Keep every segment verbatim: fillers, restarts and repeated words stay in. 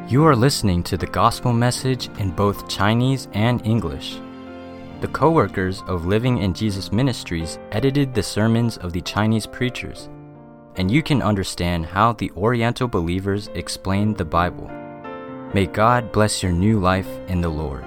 You are listening to the gospel message in both Chinese and English. The co-workers of Living in Jesus Ministries edited the sermons of the Chinese preachers, and you can understand how the Oriental believers explained the Bible. May God bless your new life in the Lord.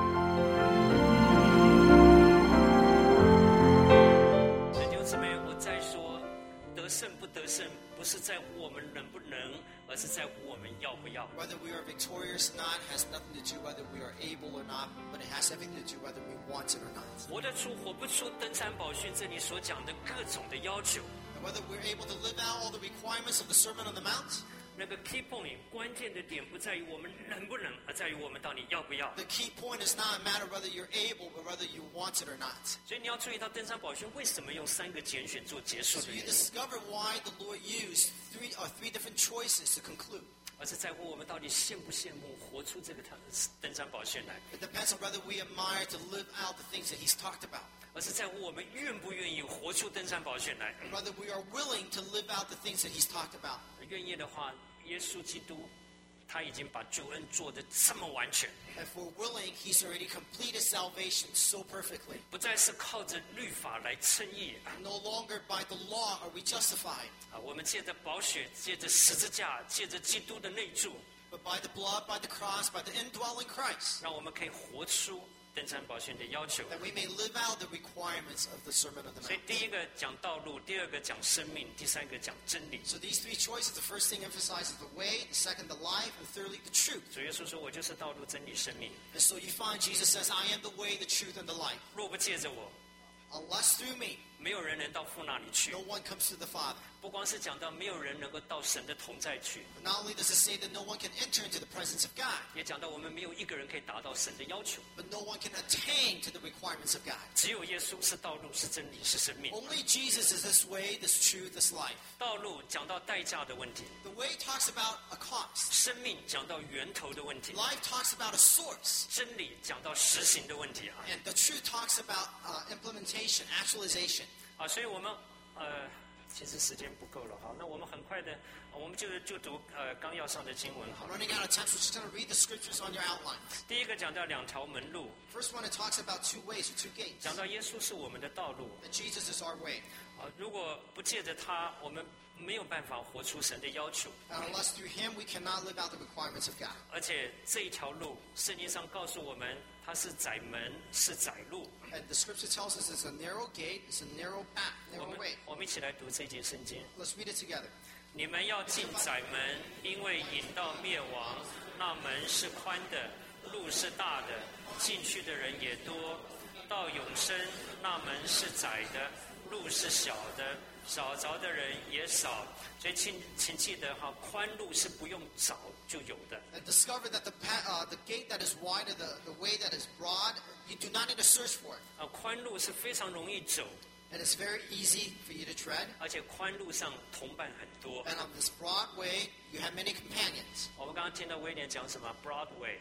弟兄姊妹，我再说，得胜不得胜，不是在乎我们能不能，而是在乎我们要不要。 Whether we are victorious or not has nothing to do whether we are able or not, but it has everything to do whether we want it or not. 活得出活不出登山宝训这里所讲的各种的要求， And whether we're able to live out all the requirements of the Sermon on the Mount, 那个 key point 关键的点不在于我们能不能，而在于我们到底要不要。 the key point is not a matter of whether you're able, but whether you want it or not. 所以你要注意到登山宝训为什么用三个拣选做结束 So 的 you 原因， discover why the Lord used three or three different choices to conclude. 而是在乎我们到底羡不羡慕活出这个登山宝训来， It depends on whether we admire to live out the things that He's talked about, 而是在乎我们愿不愿意活出登山宝训来。 whether we are willing to live out the things that He's talked about. 愿意的话，耶稣基督他已经把救恩做得这么完全， If we're willing, He's already completed salvation so perfectly. 不再是靠着律法来称义 No longer by the law are we justified, 啊！我们借着宝血，借着十字架，借着基督的内住， but by the blood, by the cross, by the indwelling Christ, 让我们可以活出登山宝训的要求。 that we may live out the requirements of the Sermon on the 所以 Mount. 第一个讲道路，第二个讲生命，第三个讲真理。 So these three choices, the first thing emphasizes the way, the second the life, and thirdly the truth. 主耶稣说：“我就是道路、真理、生命。 And so you find Jesus says, I am the way, the truth, and the life. 若不借着我， Unless through me, 没有人能到父那里去。 no one comes to the Father. 不光是讲到没有人能够到神的同在去， But not only does it say that no one can enter into the presence of God, 也讲到我们没有一个人可以达到神的要求。 but no one can attain to the requirements of God. 只有耶稣是道路，是真理，是生命。 Only Jesus is this way, this truth, this life. 道路讲到代价的问题， The way talks about a cost. 生命讲到源头的问题， Life talks about a source. 真理讲到实行的问题啊 And the truth talks about uh, implementation, actualization. 啊！所以我们呃，其实时间不够了，好，那我们很快的，我们就就读呃纲要上的经文好 I'm 了。 running out of time, so we're just going to read the scriptures on your outline. 第一个讲到两条门路， First one, it talks about two ways or two gates. 讲到耶稣是我们的道路 That Jesus is our way. 啊，如果不借着他，我们没有办法活出神的要求。 And unless through him we cannot live out the requirements of God. 而且这一条路，圣经上告诉我们，它是窄门，是窄路。 And the scripture tells us it's a narrow gate, it's a narrow path, 我 narrow 们 way. 我们一起来读这节圣经。 Let's read it together. 你们要进窄门，因为引到灭亡，那门是宽的，路是大的，进去的人也多；到永生，那门是窄的，路是小的，找着的人也少。所以请请记得哈，宽路是不用找就有的。 And discover that the path, uh, the gate that is wide, or the, the way that is broad, you do not need to search for it. 啊，宽路是非常容易走， And it's very easy for you to tread. 而且宽路上同伴很多。 And on this broad way, you have many companions. 我们刚刚听到威廉讲什么 Broadway。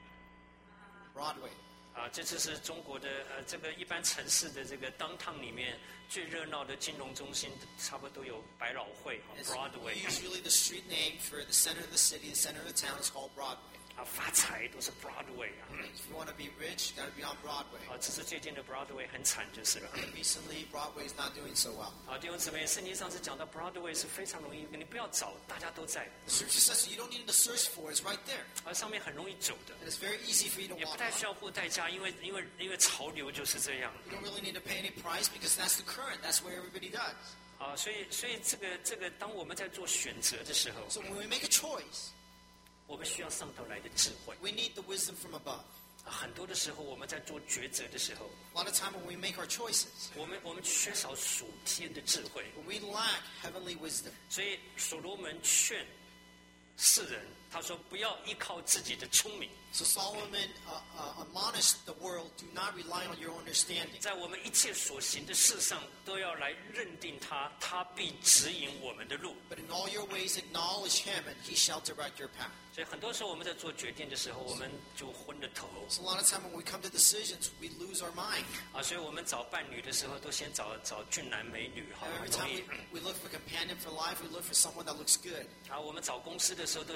Broadway. 啊，这次是中国的呃，这个一般城市的这个 downtown 里面最热闹的金融中心，差不多都有百老汇啊 It's ，Broadway usually the street name for the center of the city, the center of the town is called Broadway. 啊，发财都是 Broadway 啊， If you want to be rich, you got to be on Broadway. 啊，只是最近的 Broadway 很惨就是了。 Recently, Broadway is not doing so well. 啊，弟兄姊妹，圣经上是讲到 Broadway 是非常容易，你不要找，大家都在， The scripture says you don't need to search for it, it's right there. 而上面很容易走的， And it's very easy for you to 也不 walk 太 on. 需要付代价，因为因为因为潮流就是这样 You don't really need to pay any price because that's the current. That's where everybody does. 啊，所以所以这个这个，当我们在做选择的时候， So when we make a choice, 我们需要上头来的智慧。 we need the wisdom from above. 啊很多的时候，我们在做抉择的时候， A lot of time when we make our choices, 我们我们缺少属天的智慧， when we lack heavenly wisdom. 所以所罗门劝世人，他说不要依靠自己的聪明， So Solomon uh, uh, admonished the world, do not rely on your understanding. 在我们一切所行的事上，都要来认定他，他必指引我们的路。 But in all your ways acknowledge him, and he shall direct your path. 所以很多时候我们在做决定的时候，我们就昏了头 So a lot of time when we come to decisions, we lose our mind. 啊。所以我们找伴侣的时候，都先找找俊男美女，哈， Every 容 time 易 we, we look for companion for life, we look for someone that looks good. 啊。我们找公司的时候，都先根据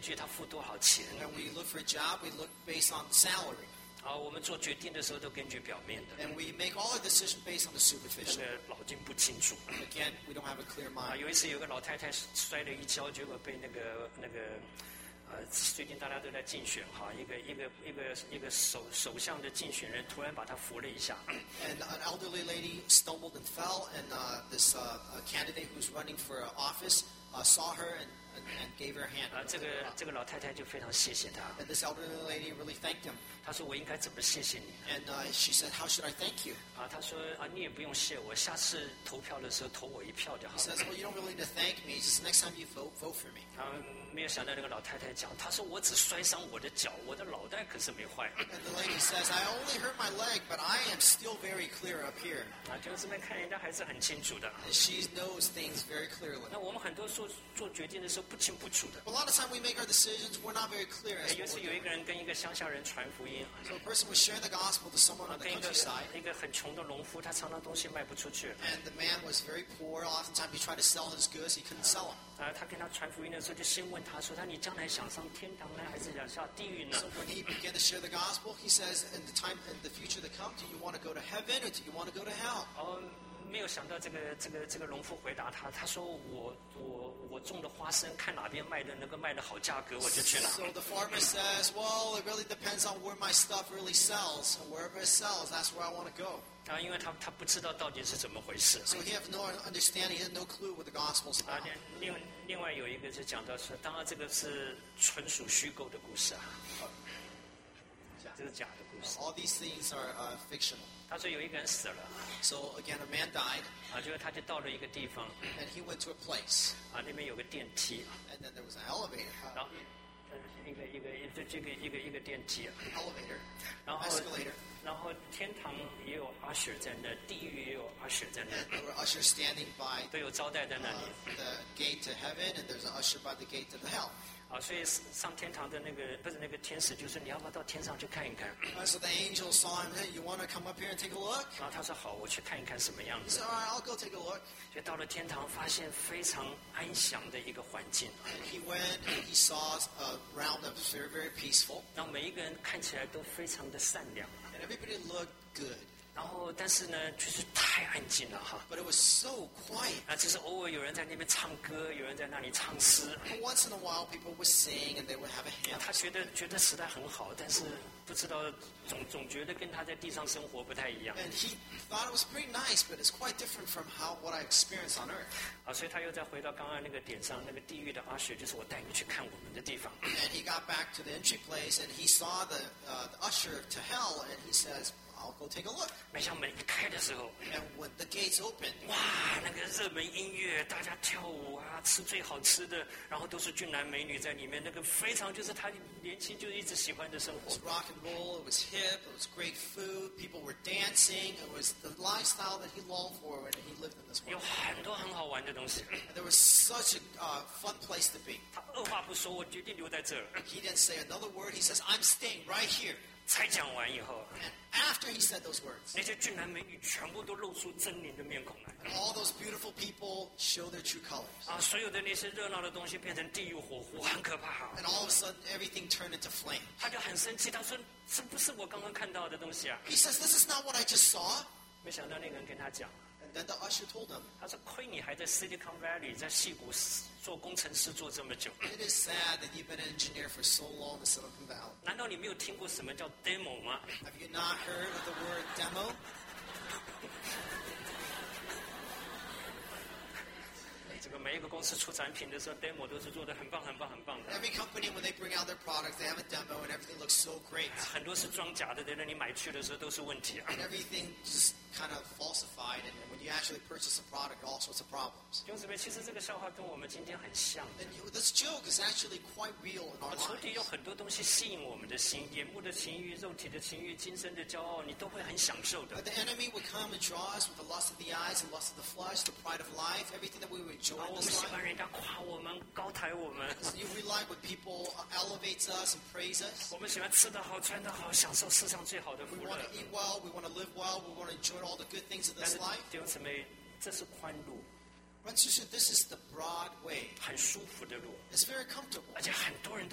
据他付多少钱。 And we look for a job, we look based on salary. 啊，我们做决定的时候都根据表面的， And we make all our decisions based on the 这 superficial. 个脑筋不清楚。 Again, we don't have a clear 啊， mind. 有一次有个老太太摔了一跤，结果被那个那个，呃，最近大家都在竞选哈，一个一个一个一个首首相的竞选人突然把她扶了一下， And an elderly lady stumbled and fell, and uh, this uh, uh, candidate who's running for uh, office uh, saw her and, and, and gave her a hand. 啊，这个这个老太太就非常谢谢他， And this elderly lady really thanked him. 她说我应该怎么谢谢你？ And uh, she said, how should I thank you? 啊，她说啊，你也不用谢我，下次投票的时候投我一票就好 He 了。 says, well, you don't really need to thank me. Just next time you vote, vote for me. 啊，没有想到那个老太太讲，她说我只摔伤我的脚，我的脑袋可是没坏。 And the lady says, I only hurt my leg, but I am still very clear up here. 啊，弟兄姊妹看人家还是很清楚的。 And she knows things very clearly. 那我们很多做做决定的时候不清不楚的。 A lot of time we make our decisions, we're not very clear 哎 as 有 to 一 what 次 we're 有一 doing. 个人跟一个乡下人传福音， So a person was sharing the gospel to someone 啊 on the 跟一个 countryside, 一个很穷的农夫，他常常东西卖不出去。 and the man was very poor. Oftentimes he tried to sell his goods, he couldn't sell them. 啊，他跟他传福音的时候，就先问他说：“他你将来想上天堂呢，还是想下地狱呢 So when he began to share the gospel, he says, in the time, in the future to come, do you want to go to heaven or do you want to go to hell?？” 哦，没有想到这个这个这个农夫回答他，他说我我我种的花生，看哪边卖的能够卖的好价格，我就去哪。 So the farmer says, well, it really depends on where my stuff really sells. And wherever it sells, that's where I want to go. 啊，因为他他不知道到底是怎么回事。 So he has no understanding, he has no clue what the gospel's 啊 about.， 另另另外有一个是讲到说，当然这个是纯属虚构的故事啊，这是假的故事。 All these things are uh, fictional. 他说有一个人死了， So again, a man died, 啊，就是他就到了一个地方， and he went to a place, 啊，那边有个电梯， and then there was an elevator, 然后呃一个一个一个这个一个一个电梯， elevator, 然后 escalator. 然后天堂也有阿雪在那，地狱也有阿雪在那， There were ushers standing by 都有招待在那 uh, 里。 the gate to heaven, and there's an usher by the gate to the hell. 啊，所以上天堂的那个不是那个天使，就是你要不要到天上去看一看？ Uh, so the angel saw him. Hey, you want to come up here and take a look? 然后他说好，我去看一看什么样 He 子 said,。all right, I'll go take a look. 就到了天堂，发现非常安详的一个环境， And he went and he saw a realm that was very, very peaceful, 然后每一个人看起来都非常的善良， and everybody looked good. 然后但是呢，就是太安静了哈。 But it was so quiet. 啊，只是偶尔有人在那边唱歌，有人在那里唱诗。 But once in a while, people would sing and they would have a hymn. 他觉得觉得时代很好，但是不知道总总觉得跟他在地上生活不太一样 And he thought it was pretty nice, but it's quite different from how what I experienced on earth. 啊，所以他又再回到刚刚那个点上，那个地狱的阿雪，就是我带你去看我们的地方。 And he got back to the entry place and he saw the, uh, the usher to hell, and he says, I'll go take a look. 没想到门一开的时候， And when the gates opened, 哇，那个热门音乐，大家跳舞啊，吃最好吃的，然后都是俊男美女在里面，那个非常就是他年轻就一直喜欢的生 it 活 was。rock and roll, it was hip, it was great food, people were dancing, it was the lifestyle that he longed for when he lived in this 有 world. 很多很好玩的东西。 And there was such a uh, fun place to be. 他二话不说，我决定留在这儿。 He didn't say another word, he says, I'm staying right here. 才讲完以后， And after he said those words, 那些俊男美女全部都露出狰狞的面孔来。 all those beautiful people show their true colors. 啊，所有的那些热闹的东西变成地狱火湖，很可怕。 And all of a sudden, everything turned into flame. 他就很生气，他说：“这不是我刚刚看到的东西啊 He says, this is not what I just saw.！” 没想到那个人跟他讲， And then the usher told him, 他说：“亏你还在 Silicon Valley，在矽谷做工程师做这么久， it is sad that you've been an engineer for so long in Silicon Valley. 难道你没有听过什么叫 demo 吗？ Have you not heard of the word demo? 这个每一个公司出产品的时候 ，demo 都是做的很棒、很棒、很棒的。 Every company, when they bring out their products, they have a demo and everything looks so great. 很多是装假的，等到你买去的时候都是问题啊。 And everything just kind of falsified. And when you actually purchase a product, all sorts of problems. 弟兄姊妹，其实这个笑话跟我们今天很像的。 And you, this joke is actually quite real in our 仇敌有 lives. 很多东西吸引我们的心，眼目的情欲、肉体的情欲、今生的骄傲，你都会很享受的 But。the enemy would come and draw us with the lust of the eyes and lust of the flesh, the pride of life, everything that we would enjoy 然后 in 我们 this 喜欢 life. 人家夸我们、高抬我们， You we like when people elevates us and praise us. 我们喜欢吃得好、穿得好，享受世上最好的 We 福 want 乐 to。eat well, we want to live well, we want to enjoy all the good things of 但 this 是 life. 弟兄姊妹，这是宽路， Brothers and sisters, this is the broad way. 很舒服的路， It's very comfortable. 而且很多人都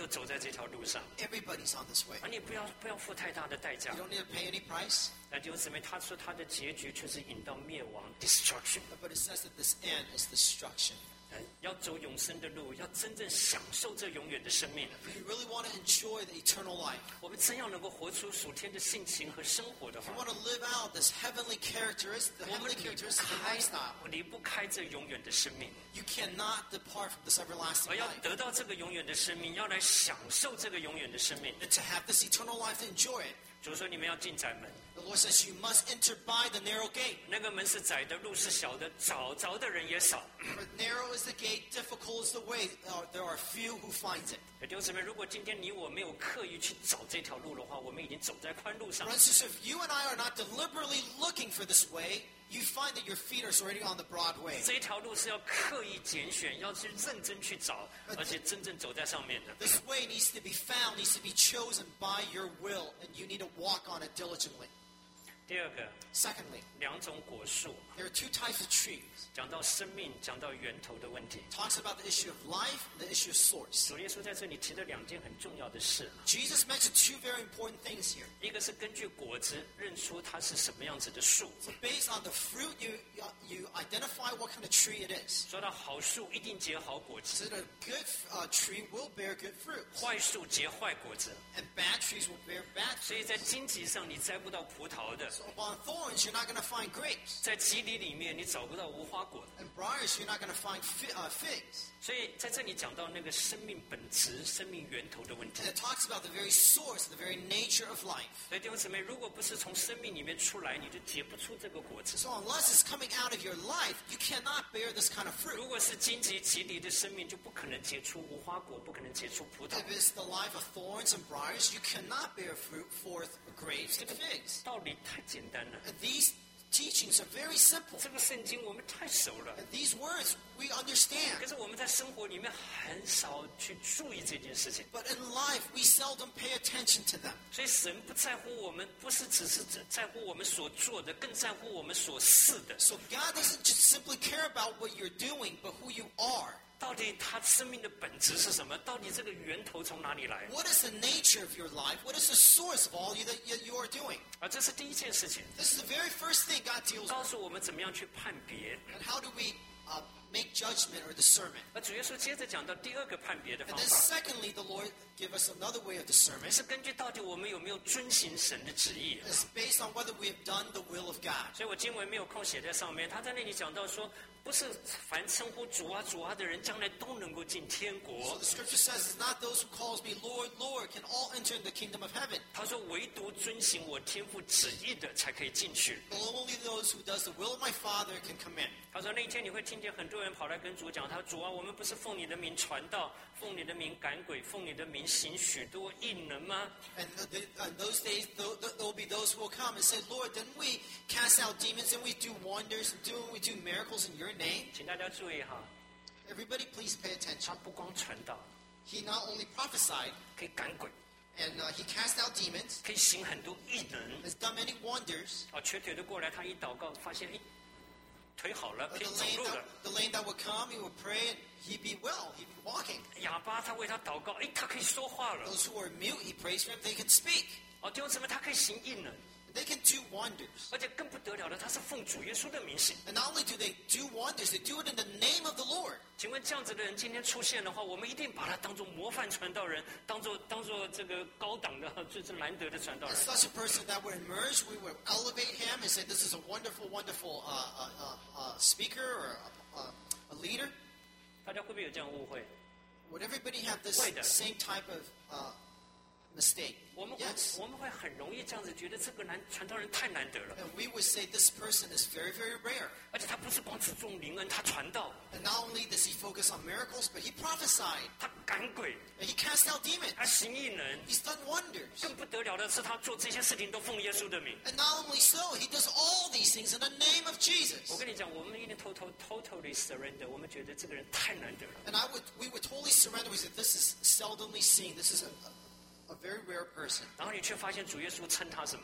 走在这条路上， Everybody's on this way. 而你不要不要付太大的代价 You。don't need to pay any price. 那弟兄姊妹，他说他的结局却是引到灭亡 （destruction）。 But it says that this end is destruction. 嗯要走永生的路，要真正享受这永远的生命。 If you really want to enjoy the eternal life, 我们真要能够活出属天的性情和生活的 if 话 you，want to live out this heavenly characteristic, the 我们 heavenly 离不 characteristic of 开 lifestyle, 离不开这永远的生命。 you cannot depart from this everlasting 而要 life. 得到这个永远的生命，要来享受这个永遠的生命。 And to have this eternal life, to enjoy it. 主说你们要进窄门， The Lord says you must enter by the narrow gate. 那个门是窄的，路是小的，找着的人也少。 For narrow is the gate, difficult is the way. Uh, there are few who finds it. 弟兄姊妹，如果今天你我没有刻意去找这条路的话，我们已经走在宽路上。 Brothers and sisters, if you and I are not deliberately looking for this way, you find that your feet are already on the broad way. 这一条路是要刻意拣选，要去认真去找，而且真正走在上面的。 This way needs to be found, needs to be chosen by your will, and you need to walk on it diligently. 第二个， Secondly, 两种果树， there are two types of trees. 讲到生命，讲到源头的问题。 It talks about the issue of life and the issue of source. 主耶稣在这里提了两件很重要的事， Jesus mentioned two very important things here. 一个是根据果子认出它是什么样子的树。 So based on the fruit, you you identify what kind of tree it is. 说到好树一定结好果 So 子， that a good uh, tree will bear good fruit, 坏树结坏果子。 and bad trees will bear bad 所 fruit. 以在荆棘上你摘不到葡萄的， So upon thorns, you're not going to find grapes. 在棘藜里面你找不到无花果的。 And briars, you're not going to find fi- uh, figs. 所以在这里讲到那个生命本质、生命源头的问题 And。it talks about the very source, the very nature of life. 所以弟兄姊妹，如果不是从生命里面出来，你就结不出这个果子。 So unless it's coming out of your life, you cannot bear this kind of fruit. 如果是荆棘棘藜的生命，就不可能结出无花果，不可能结出葡萄 If。it's the life of thorns and briars, you cannot bear fruit forth grapes and figs. 道理太简单了， And these teachings are very simple. 这个圣经我们太熟了， And these words we understand. 可是我们在生活里面很少去注意这件事情。 But in life, we seldom pay attention to them. 所以神不在乎我们，不是只是只在乎我们所做的，更在乎我们所是的。 So God doesn't just simply care about what you're doing, but who you are. 到底他生命的本质是什么？到底这个源头从哪里来？ What is the nature of your life? What is the source of all you that you- you are doing? 而这是第一件事情， This is the very first thing God deals with. 告诉我们怎么样去判别。 And how do we uh, make judgment or discernment? 而主耶稣接着讲到第二个判别的 And 方 then 法， secondly, the Lord give us another way of discernment. 是根据到底我们有没有遵行神的旨意。 It's based on whether we have done the will of God. 所以我经文没有空写在上面，他在那里讲到说，不是凡称呼主啊主啊的人，将来都能够进天 So 国。 the scripture says it's not those who calls me Lord, Lord can all enter in the kingdom of heaven. 他说，唯独遵行我天父旨意的才可以进去。 But only those who does the will of my Father can come in. 他说那一天你会听见很多人跑来跟主讲，他说主啊，我们不是奉你的名传道，奉你的名赶鬼，奉你的名行许多异能吗？ And the, the, in those days, there will be those who will come and say, Lord, didn't we cast out demons? Didn't we do wonders? Didn't we do miracles in your name? 请大家注意哈， Everybody please pay 他 attention. 不光传道， He not only prophesied 可以赶鬼， and uh, he cast out demons, 可以行很多异能。 has done many wonders. 啊，瘸腿的过来，他一祷告，发现哎，腿好了， Uh, 可以 the, 走 lame 路 that, 了。 the lame that would come, he would pray and he'd be well. He'd be walking. 哑巴他为他祷告，哎，他可以说话了。 Those who are mute, he prays for them, they can speak. 哦，弟兄姊妹，他可以行异能， They can do wonders. 而且更不得了的，他是奉主耶稣的名行。 And not only do they do wonders, they do it in the name of the Lord. 请问这样子的人今天出现的话，我们一定把他当做模范传道人，当做当做这个高档的，就是难得的传道 And 人。 such a person that would emerge, we would elevate him and say, this is a wonderful, wonderful uh, uh, uh, uh, speaker or a, a, a leader. 大家会不会有这样误会？ Would everybody have this 会的。 same type of uh, mistake? 我们会 Yes. 我们会很容易这样子觉得这个难传道人太难得了， And we would say this person is very, very rare. 而且他不是光只重灵恩，他传道， And not only does he focus on miracles, but he prophesied. 他赶鬼， And he cast out demons. 他行异能， He's done wonders. 更不得了的是他做这些事情都奉耶稣的名。 And not only so, he does all these things in the name of Jesus. 我跟你讲，我们一定 total totally surrender，我们觉得这个人太难得了。 And I would, we would totally surrender. We said, this is seldomly seen. This is a, a, a very rare person. 然后你却发现主耶稣称他什么？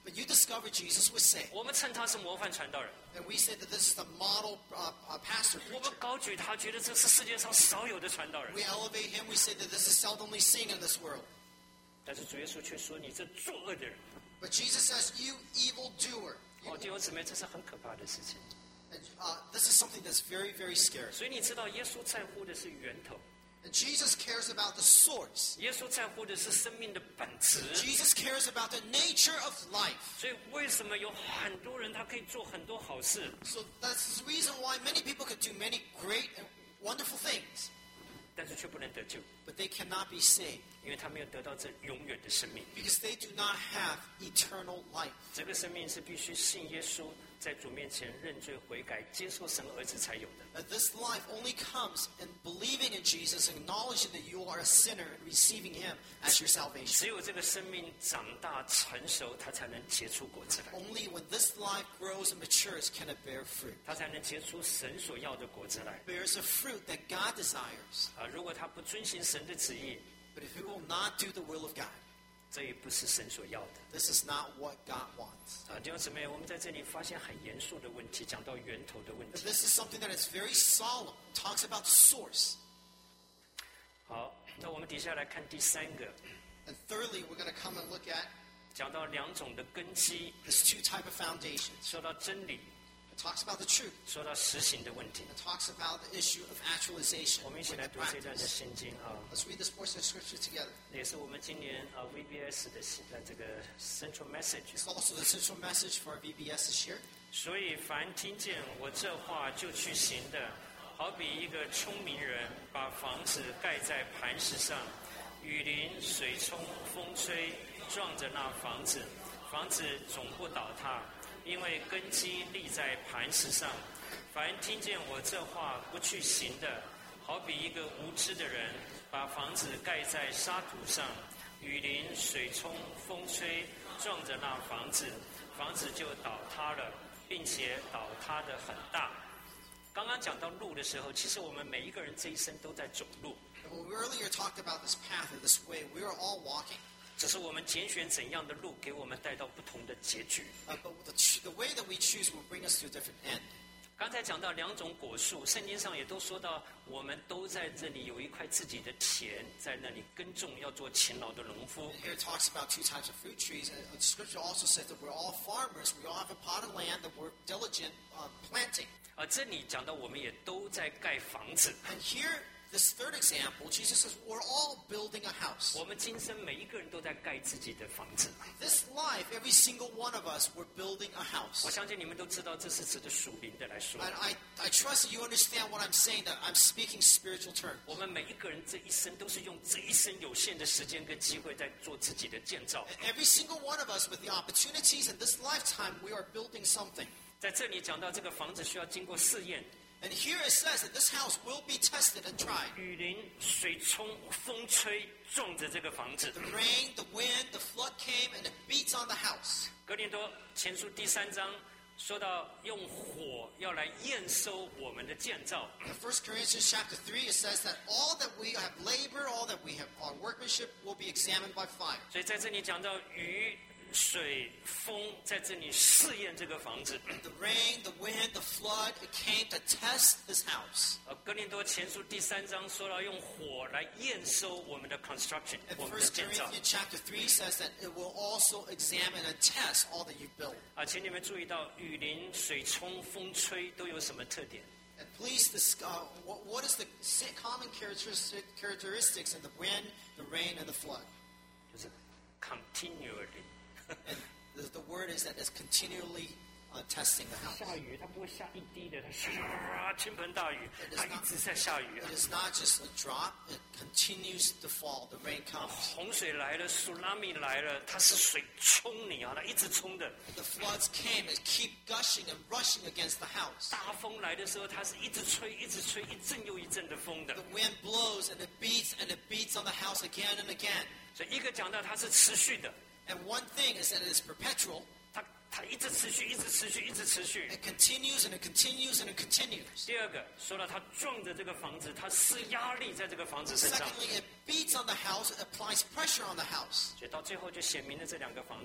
But you discover Jesus was saved. 我们称他是模范传道人， And we say that this is the model uh, uh, pastor 我 preacher. 们高举他，觉得这是世界上少有的传道人。 We elevate him. We say that this is seldomly seen in this world. 但是主耶稣却说：“你这作恶的人。 But Jesus says, you evil doer. ” 哦，弟兄姊妹，这是很可怕的事情。 And, uh, this is something that's very, very scary. 所以你知道，耶稣在乎的是源头， And Jesus cares about the source. 耶稣在乎的是生命的本质。 Jesus cares about the nature of life. 所以为什么有很多人他可以做很多好事， So that's the reason why many people could do many great and wonderful things, 但是却不能得救， but they cannot be saved 因为他没有得到这永远的生命。 because they do not have eternal life. 这个生命是必须信耶稣，在主面前认罪悔改，接受神儿子才有的。 And this life only comes in believing in Jesus, acknowledging that you are a sinner, and receiving him as your salvation. 只有这个生命长大成熟，它才能结出果子来， Only when this life grows and matures can it bear fruit. 它才能结出神所要的果子来。 Bears a fruit that God desires. 啊，如果他不遵行神的旨意， But if you will not do the will of God, 这也不是神所要的。 this is not what God wants. 啊，弟兄姊妹，我们在这里发现很严肃的问题，讲到源头的问 But 题。 this is something that is very solemn. It talks about the source. 好，那我们底下来看第三个， And thirdly, we're going to come and look at 讲到两种的根基， this two type of foundations. 说到真理， It talks about the truth. 说到实行的问题。 It talks about the issue of actualization. 我们一起来读这段的 Practice. 圣经啊， Let's read this portion of scripture together. 也是我们今年啊 V B S 的呃这个 Central Message。 It's also the central message for our V B S this year. 所以凡听见我这话就去行的，好比一个聪明人把房子盖在磐石上，雨淋、水冲、风吹，撞着那房子，房子总不倒塌，因为根基立在磐石上。凡听见我这话不去行的，好比一个无知的人把房子盖在沙土上，雨淋、水冲、风吹，撞着那房子，房子就倒塌了，并且倒塌的很大。刚刚讲到路的时候，其实我们每一个人这一生都在走路， And when we earlier talked about this path or this way, we are all walking. 只是我们拣选怎样的路，给我们带到不同的结局。 Uh, but the, ch- the way that we choose will bring us to a different end. 刚才讲到两种果树，圣经上也都说到，我们都在这里有一块自己的田，在那里耕种，要做勤劳的农夫。 And here it talks about two types of fruit trees. And the scripture also says that we're all farmers. We all have a plot of land that we're diligent uh, planting. 啊，这里讲到我们也都在盖房子。 And here, this third example, Jesus says we're all building a house. 我们今生每一个人都在盖自己的房子。 This life, every single one of us, we're building a 我 house. 相信你们都知道，这是指的属灵的来说。 And I, I trust that you understand what I'm saying, that I'm speaking spiritual terms. 我们每一个人这一生都是用这一生有限的时间跟机会，在做自己的建造。 Every single one of us, with the opportunities in this lifetime, we are building something. 在这里讲到这个房子需要经过试验， And here it says that this house will be tested and tried. 雨淋、水冲、风吹，撞着这个房子。 The rain, the wind, the flood came, and it beats on the house. 哥林多前书第三章说到，用火要来验收我们的建造。 In First Corinthians chapter three, it says that all that we have labor, all that we have our workmanship will be examined by fire. 所以在这里讲到雨、水、风，在这里试验这个房子。 The rain, the wind, the flood, it came to test this house. 呃，哥林多前书第三章说到用火来验收我们的 construction， And 我们的 First 建造。 Corinthians chapter three says that it will also examine and test all that you build. 啊，请你们注意到雨淋、水冲、风吹都有什么特点？ And please, this, uh, what, what is the sa- common characteristic, characteristics of the wind, the rain, and the flood? 就是 continually。 And the, the word is that it's continually uh, testing the house. 下雨，它不会下一滴的，它唰倾盆大雨，它一直在下雨啊 It。is not just a drop, it continues to fall. The rain comes. 洪水来了，苏拉米来了，它是水冲你啊，它一直冲的。 The floods came and keep gushing and rushing against the house. 大风来的时候，它是一直吹，一直吹，一阵又一阵的风的 The。wind blows and it beats and it beats on the house again and again. 所以一个讲到它是持续的， And one thing is that it is perpetual. 它它一直持续，一直持续，一直持续。 It continues and it continues and it continues. 第二个说到它撞着这个房子，它施压力在这个房子身上， Secondly, it beats on the house, it applies pressure on the house. 所以到最后就显明了这两个房子。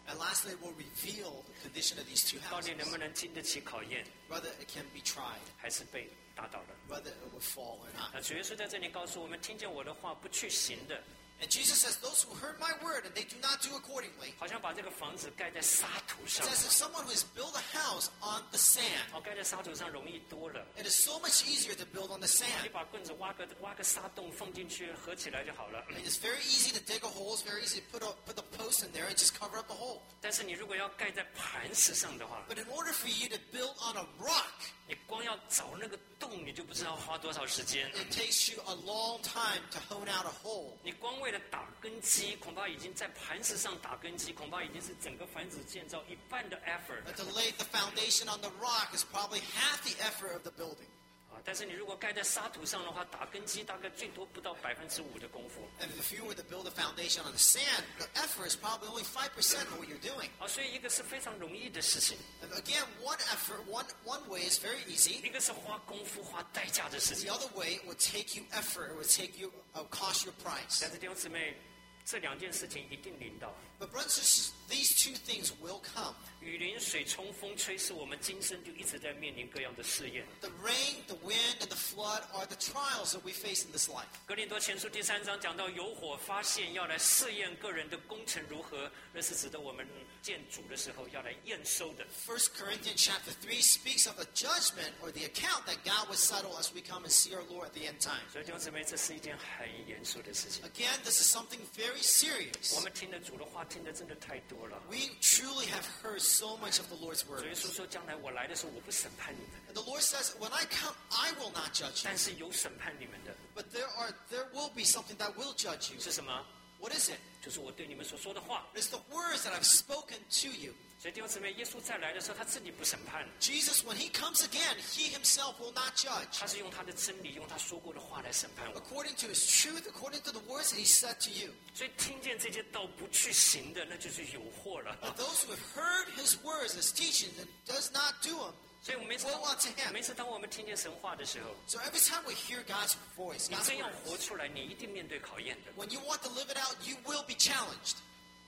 And lastly, it will reveal the condition of these two 到底 houses. 能不能经得起考验， Whether it can be tried, 还是被打倒了。 whether it will fall or not. 那主耶稣在这里告诉我们，听见我的话不去行的， And Jesus says, those who heard my word and they do not do accordingly, 好像把这个房子盖在沙土 it's 上。 as if someone who has built a house on the sand. 哦，盖在沙土上容易多了。 It is so much easier to build on the 你 sand. 把棍子挖个挖个沙洞放进去，合起来就好了。 And it's very easy to dig a hole. It's very easy to put a, put a post in there and just cover up the hole. 但是你如果要盖在磐石上的话， But in order for you to build on a rock, 你光要找那个洞，你就不知道花多少时间。 it takes you a long time to hone out a hole. 你光为了打根基，恐怕已经在磐石上打根基，恐怕已经是整个房子建造一半的 effort But to lay the foundation on the rock is probably half the effort of the building. 啊！但是你如果盖在沙土上的话，打根基大概最多不到百分之五的功夫 And if you were to build a foundation on the sand, the effort is probably only five percent of what you're doing. 啊！所以一个是非常容易的事情， And again, one effort, one, one way is very easy. 一个是花功夫、花代价的事 The 情。 other way would take you effort. It would take you, uh, cost you a price. 但是弟兄姊妹，这两件事情一定临到。 But brothers and sisters, these two things will come. 雨淋、水冲、风吹，是我们今生就一直在面临各样的试验。 The rain, the wind, and the flood are the trials that we face in this life. 哥林多前书第三章讲到有火发现，要来试验个人的工程如何，那是指的我们见主的时候要来验收的。 First Corinthians chapter three speaks of a judgment or the account that God would settle as we come and see our Lord at the end time. 所以弟兄姊妹，这是一件很严肃的事情。 Again, this is something very serious. 我们听的主的话听的真的太多了。 We truly have heard so much of the Lord's 主耶 words. 稣说，将来我来的时候，我不审判你们， And the Lord says, when I come, I will not judge you. 但是有审判你们的 But there are there will be something that will judge you. 是什么？ What is it? 就是我对你们所说的话。 It's the words that I've spoken to you. 所以弟兄姊妹，耶稣再来的时候，他自己不审判， Jesus, when he comes again, he himself will not judge. 他是用他的真理，用他说过的话来审判我。 According to his truth, according to the words that he said to you. 所以听见这些道不去行的，那就是有祸了。 But those who have heard his words, his teachings, and does not do them, 所以我每次 woe unto him. 每次当我们听见神话的时候， So every time we hear God's voice, 你 God's 真要 words, 活出来，你一定面对考验的。 when you want to live it out, you will be challenged.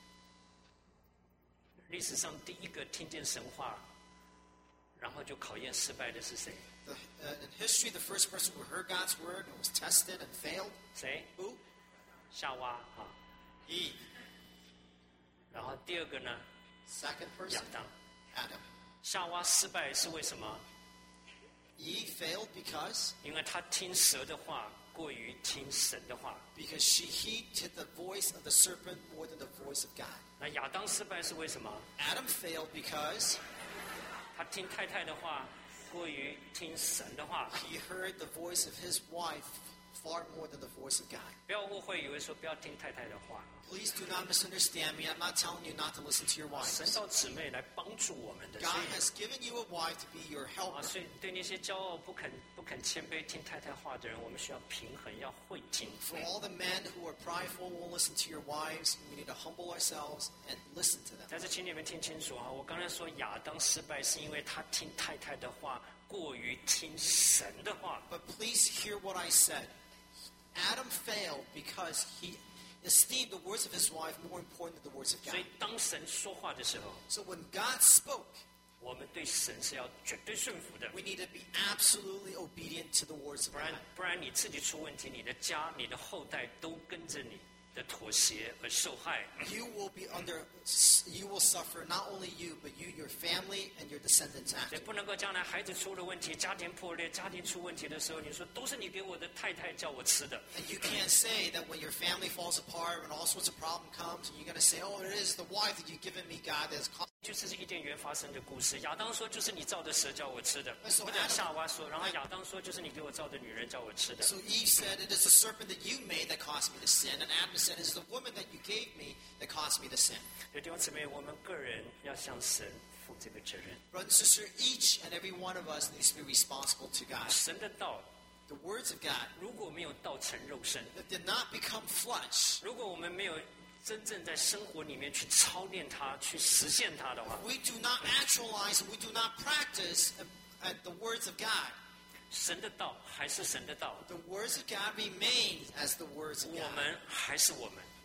历史上第一个听见神话，然后就考验失败的是谁？ The, uh, in history, the first person who heard God's word and was tested and failed, 谁？ who? 夏娃啊。 Eve. 然后第二个呢？ Second person, 亚当。 Adam. 夏娃失败是为什么？ Eve failed because 因为她听蛇的话过于听神的话。 because she heeded the voice of the serpent more than the voice of God. 那亚当失败是为什么？ Adam failed because 他听太太的话过于听神的话。 he heard the voice of his wife far more than the voice of God. 不要误会，以为说不要听太太的话。 Please do not misunderstand me. I'm not telling you not to listen to your 神 wives. 造姊妹来帮助我们的，所 God 以 has given you a wife to be your 啊， helper. 所以对那些骄傲不肯不肯谦卑听太太话的人，我们需要平衡，要会听。 For all the men who are prideful, won't listen to your wives, we need to humble ourselves and listen to them. 但是请你们听清楚啊，我刚才说亚当失败是因为他听太太的话过于听神的话。 But please hear what I said. Adam failed because he esteemed the words of his wife more important than the words of 所 God. 以当神说话的时候， So when God spoke, 我们对神是要绝对顺服的， we need to be absolutely obedient to the words of 不然 God. 不然你自己出问题，你的家、你的后代都跟着你的妥协而受害。 You will be under, you will suffer, not only you, but you, your family, and your descendants 所 after. 以不能够将来孩子出了问题，家庭破裂，家庭出问题的时候，你说都是你给我的太太叫我吃的。 And you can't say that when your family falls apart, when all sorts of problem comes, and you're going to say, oh, it is the wife that you've given me, God, that has caused. 就是伊甸园发生的故事。亚当说就是你造的蛇叫我吃的， So 或者夏娃说，然后亚当说就是你给我造的女人叫我吃的。 So Eve said, it is the serpent that you made that caused me to sin. And Adam said, it is the woman that you gave me that caused me to sin. 所以弟兄姊妹，我们个人要向神负这个责任。 Brother and sister, each and every one of us needs to be responsible to God. 神的道 The words of God 如果没有道成肉身， that did not become flesh. 如果我们没有真正在生活里面去操练它、去实现它的话， We do not actualize and we do not practice uh, uh, the words of God. 神的道还是神的道， The words of God remain as the words of 我 God. 们还是我们。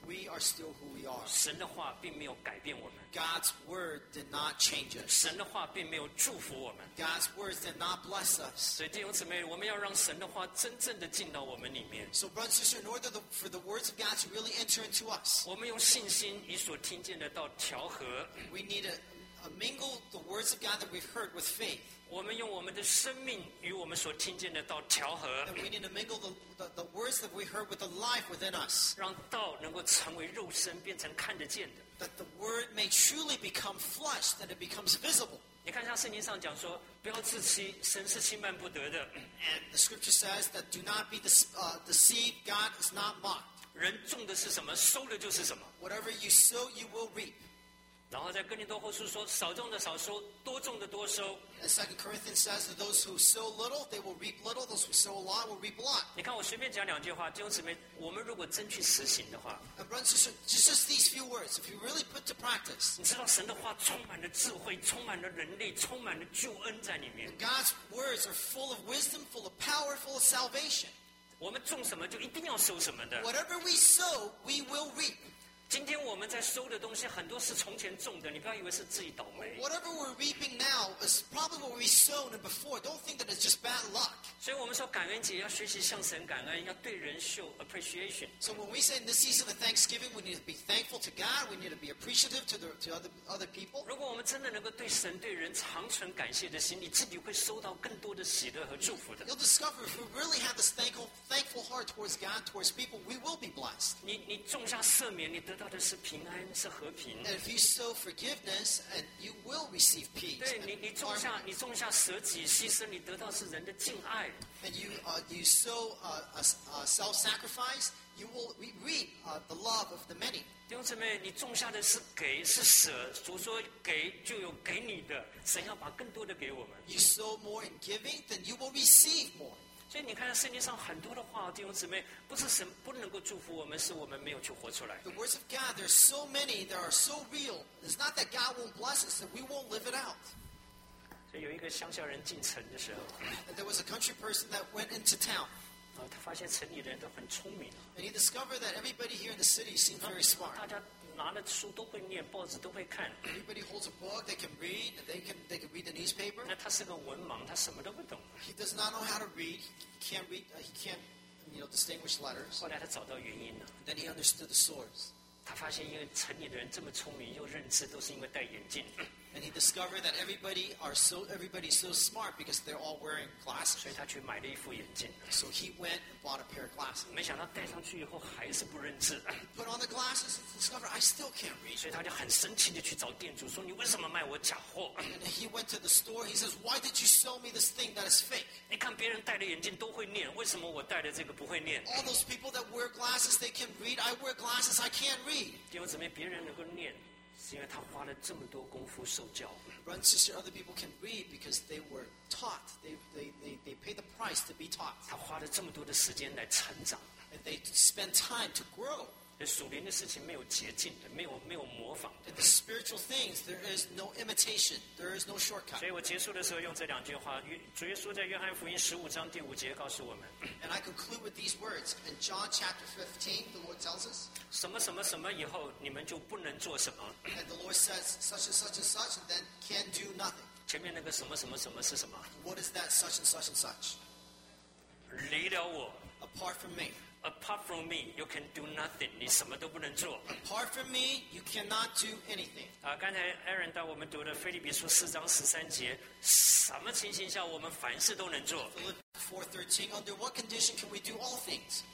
we are still who we are. 神的话并没有改变我们， God's word did not change us. 神的话并没有祝福我们。 God's words did not bless us. 所以弟兄姊妹，我们要让神的话真正的进到我们里面。 So, brothers and sisters, in order the, for the words of God to really enter into us, 我们用信心与所听见的道调和， we need to uh, mingle the words of God that we've heard with faith. 我们用我们的生命与我们所听见的道调和， And we need to mingle the, the, the words that we heard with the life within us. 让道能够成为肉身，变成看得见的。 That the word may truly become flesh, that it becomes visible. 你看，像圣经上讲说，不要自欺，神是轻慢不得的。 And the scripture says that do not be dece- uh, deceived, God is not mocked. 人种的是什么，收的就是什么。 Whatever you sow, you will reap. 然后在哥林多后书说，少种的少收，多种的多收。 And Second Corinthians says that those who sow little, they will reap little. Those who sow a lot will reap a lot. 你看，我随便讲两句话，弟兄姊妹，我们如果真去实行的话， And brothers and sisters, just, just these few words, if you really put to practice, 你知道神的话充满了智慧，充满了能力，充满了救恩在里面。 God's words are full of wisdom, full of power, full of salvation. 我们种什么就一定要收什么的。 Whatever we sow, we will reap. 今天我们在收的东西很多是从前种的，你不要以为是自己倒霉。 Whatever we're reaping now is probably what we sown before. Don't think that it's just bad luck. 所以我们说感恩节要学习向神感恩，要对人 show appreciation。 So when we say in this season of Thanksgiving, we need to be thankful to God. We need to be appreciative to the to other other people. 如果我们真的能够对神对人长存感谢的心，你自己会收到更多的喜乐和祝福的。 You'll discover if we really have this thankful thankful heart towards God, towards people, we will be blessed. 你你种下赦免，你得到的是平安，是和平。 And if you sow forgiveness, and you will receive peace. 对你，你 And, 种下 harmony. 你种下舍己牺牲，你得到是人的敬爱。 And you uh, you sow uh, uh, uh, self-sacrifice, you will re- reap uh, the love of the many. 弟兄姊妹，你种下的是给，是舍。主说给就有给你的，神要把更多的给我们。 You sow more in giving, then you will receive more. 所以你看圣经上很多的话，弟兄姊妹，不是神不能够祝福我们，是我们没有去活出来。 The words of God, there's so many, they are so real. It's not that God won't bless us, that we won't live it out. 所以有一个乡下人进城的时候， And there was a country person that went into town, 啊，他发现城里的人都很聪明， and he discovered that everybody here in the city seemed very smart. 大家拿的书都会念，报纸都会看。 Everybody holds a book, they can read, they can they can read the newspaper. 那他是个文盲，他什么都不懂。 He does not know how to read. He can't read. Uh, he can't, you know, distinguish letters. 后来他找到原因了， Then he understood the source, 他发现因为城里的人这么聪明又认知，都是因为戴眼镜， and he discovered that everybody are so everybody's so smart because they're all wearing 所 glasses. 以他去买了一副眼镜。 So he went and bought a pair of glasses. 没想到戴上去以后还是不认字， Put on the glasses and discovered I still can't read. 所以他就很生气的去找店主说：“你为什么卖我假货？ And he went to the store. He says, "Why did you sell me this thing that is fake?" 你看别人戴的眼镜都会念，为什么我戴的这个不会念？” All those people that wear glasses, they can read. I wear glasses, I can't read. 弟兄姊妹，别人能够念，是因为他花了这么多功夫受教。 Brother and sister, other people can read because they were taught. They, they, they, they pay the price to be taught. 他花了这么多的时间来成长。 And they spend time to grow. 所以属灵的事情没有捷径的，没有没有模仿的。 In the spiritual things, there is no imitation. There is no shortcut. 所以我结束的时候用这两句话，约主耶稣在约翰福音十五章第五节告诉我们： And I conclude with these words. In John chapter fifteen, the Lord tells us, 什么什么什么以后，你们就不能做什么。 and the Lord says such and such and such, and then can do nothing. 前面那个什么什么什么是什么？ What is that such and such and such? 离了我 Apart from me. ，apart from me you can do nothing， 你什么都不能做。 Apart from me, you cannot do anything. 啊，刚才 Aaron 带我们读的腓立比书四章十三节，什么情形下我们凡事都能做？ Philippians four thirteen, under what condition can we do all things?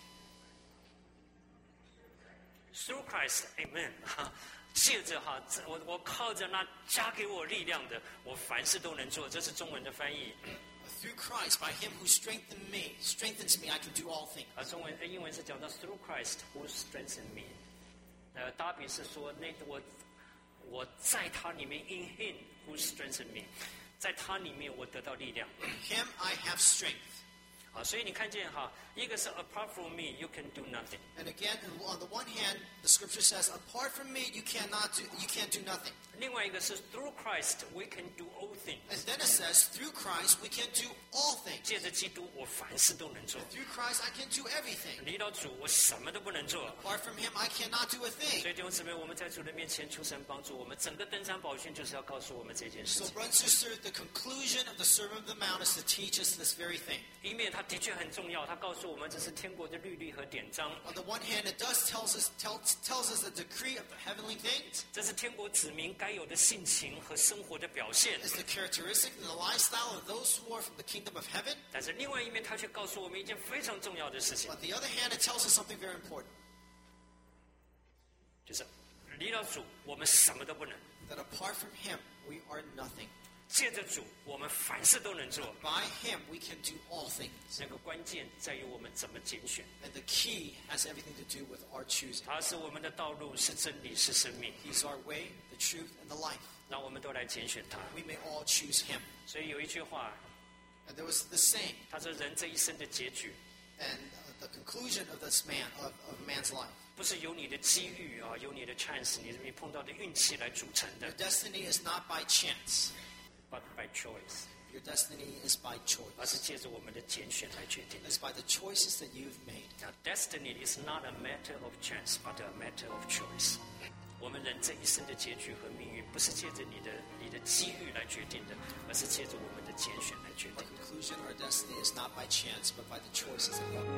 Through Christ, Amen 哈，借着哈，我我靠着那加给我力量的，我凡事都能做。这是中文的翻译， Through Christ, by him who strengthened me, strengthens me, I can do all things. 啊，中文呃英文是讲到 Through Christ who strengthened me。呃，达比是说那我我在他里面 in him who strengthened me， 在他里面我得到力量。 Him I have strength. 啊，所以你看见哈，一个是 apart from me you can do nothing。 And again, on the one hand, the scripture says, apart from me, you cannot do, you can't do nothing. 另外一个是 through Christ we can do all things。 And then it says, through Christ, we can do all things. 借着基督，我凡事都能做。 Through Christ, I can do everything. 离了主，我什么都不能做。 Apart from him, I cannot do a 所 thing. 以弟兄姊妹，我们在主的面前求神帮助我们。整个登山宝训就是要告诉我们这件事 So, 情。 brothers and sisters, the conclusion of the Sermon of the Mount is to teach us this very thing. 一面它的确很重要，它告诉我们这是天国的律例和典章， On the one hand, it does tells us tells, tells us the decree of the heavenly things. 这是天国子民该有的性情和生活的表现。 It's the characteristic and the lifestyle of those who are from the kingdom of heaven. 但是另外一面，它却告诉我们一件非常重要的事情， On the other hand, it tells us something very important. 就是离了主，我们什么都不能； That apart from him, we are nothing. 借着主，我们凡事都能做。 By him, we can do all things. 那个关键在于我们怎么拣选。 And the key has everything to do with our choosing. 他是我们的道路，是真理，是生命。 He's our way, the truth, and the life. 让我们都来拣选他。 We may all choose him. 所以有一句话， And there was this saying, 他说：“人这一生的结局， and uh, the conclusion of this man, of, of man's life. 不是由你的机遇啊，由你的 chance， 你你碰到的运气来组成的 Your destiny is not by chance. ，but by choice， Your destiny is by 而是 choice. 借着我们的拣选来决定的。 It's by the choices that you've made. Now, destiny is not a matter of chance, but a matter of choice。我们人这一生的结局和命运，不是借着你的你的机遇来决定的，而是借着我们的拣选来决 Our 定。 conclusion, our destiny is not by chance, but by the choices that God.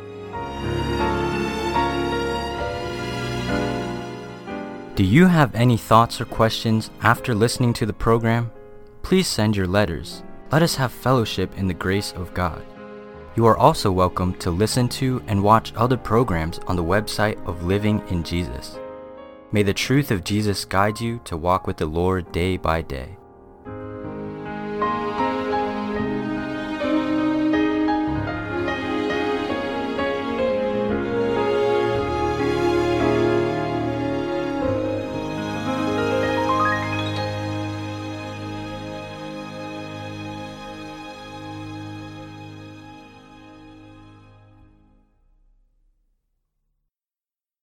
Do you have any thoughts or questions after listening to the program? Please send your letters. Let us have fellowship in the grace of God. You are also welcome to listen to and watch other programs on the website of Living in Jesus. May the truth of Jesus guide you to walk with the Lord day by day.